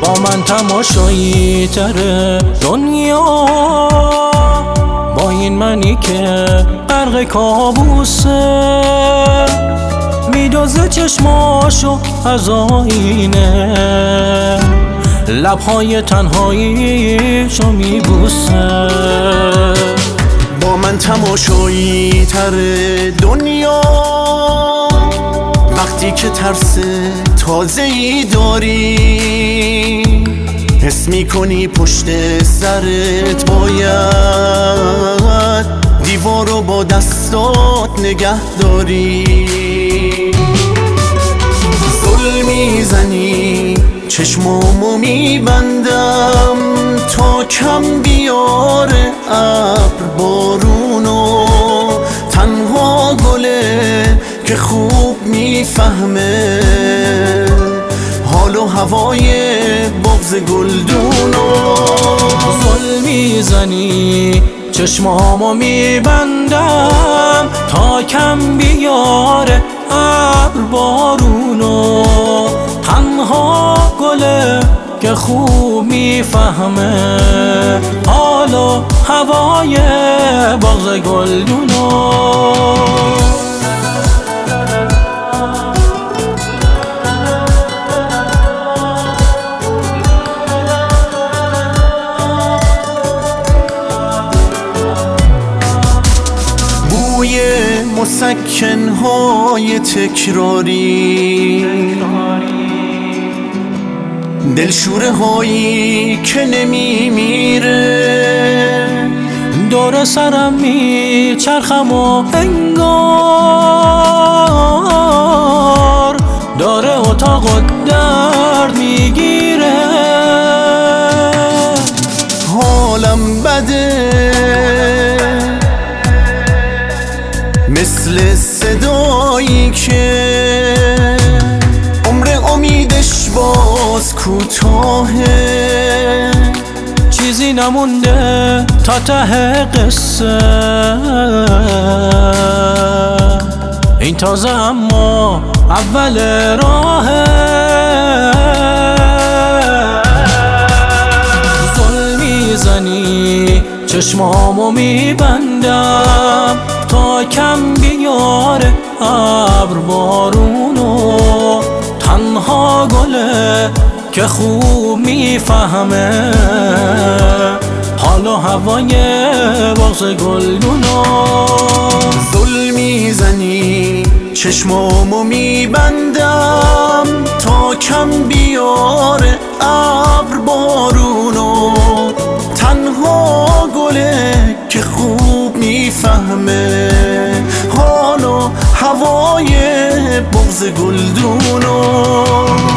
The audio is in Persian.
با من تماشایی تره دنیا، با این منی که غرق کابوسه، میدازه چشماشو از آینه، لبهای تنهاییشو میبوسه. با من تماشایی تره دنیا، وقتی که ترس تازه‌ای داری، حس میکنی پشت سرت باید دیوارو با دستات نگه داری. زل میزنی چشمامو میبندم تا کم بیاره ابر بارونو، تنها گله که خوب میفهمه حال و هوای بغض گلدونو. زل میزنی چشمامو میبندم تا کم بیاره ابر بارونو، تنها گله که خوب میفهمه حال و هوای بغض گلدونو. بوی مسکنهای تکراری، دلشوره هایی که نمیمیره، دور سرم میچرخم و انگار داره اتاق و درد میگیره. حالم بده مثل صدایی که عمر امیدش باز کوتاهه، چیزی نمونده تا ته قصه، این تازه اما اول راهه. زل میزنی چشمامو میبندم تا کم بیاره ابر بارونو، تنها گله که خوب میفهمه حال و هوای بغض گلدونو. زل میزنی چشمامو میبندم تا کم بیاره ابر بارونو، تنها گله که خوب میفهمه حال و هوای بغض گلدونو.